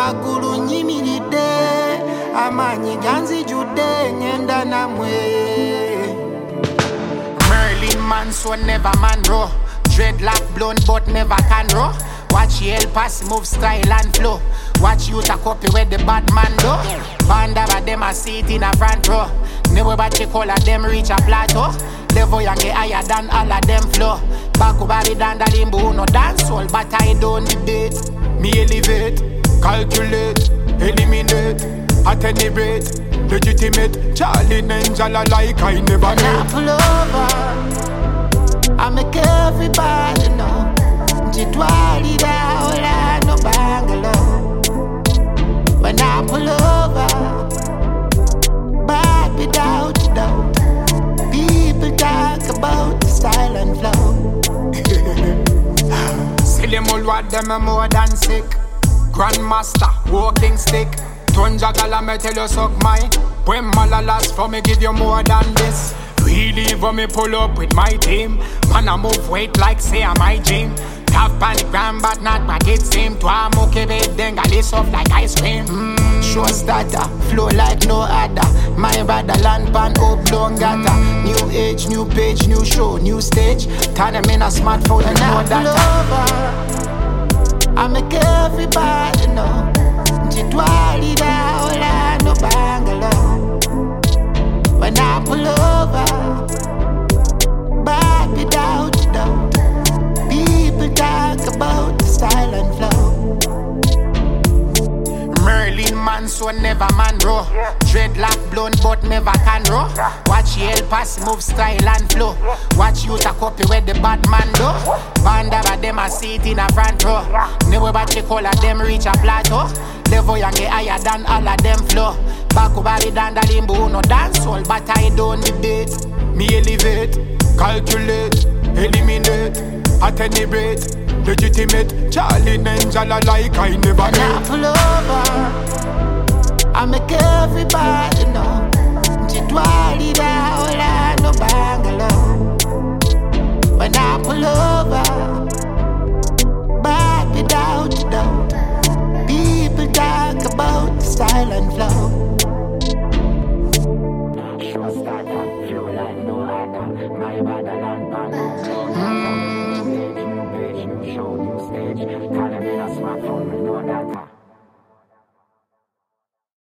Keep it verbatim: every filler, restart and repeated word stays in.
Wagulu nyimiride amanyi ganzi jude ngenda namwe. Merlin man so never man row. Dreadlock blonde but never can row. Watch Yale pass move style and flow. Watch you to copy where the bad man do. Band of them a seat in a front row. Never batch call of them reach a plateau. Level young get higher than all of them flow. Back over the dan da limbo no dance all, but I don't debate. Me elevate, calculate, eliminate, at any rate, legitimate. Charlie Ninja like I never met. When I pull over, I make everybody know. Jitwali da ola no bangalow. When I pull over, bad without doubt. People talk about the style and flow. Silly mul what them are more than sick. Grandmaster, walking stick. Tonja gala me tell you suck my. When malalas for me give you more than this. Really when me pull up with my team. Man I move weight like say I'm my gym. Tough panic gram but not my kids seem. Twa moke bed then gali soft like ice cream. mm. Show starter, flow like no other. My brother land pan oblong gata. mm. New age, new page, new show, new stage. Turn them in a smartphone and know that I make everybody know. Jitwali da ola no bangalow. When I pull over, bad without doubt. People talk about the style and flow. Merlin man so never man row. yeah. Dreadlock blonde but never can row. yeah. Watch Yale pass move style and flow. yeah. Watch you to copy where the bad man do. Band of them a seat in a front row. yeah. Never batch call of them reach a plateau. Level young get higher than all of them flow. Back over the dan da limbo no dance all, but I don't debate. Me elevate, calculate, eliminate, at any rate, legitimate. Charlie Ninja like I never met. When I pull over, I make everybody know. Jitwali da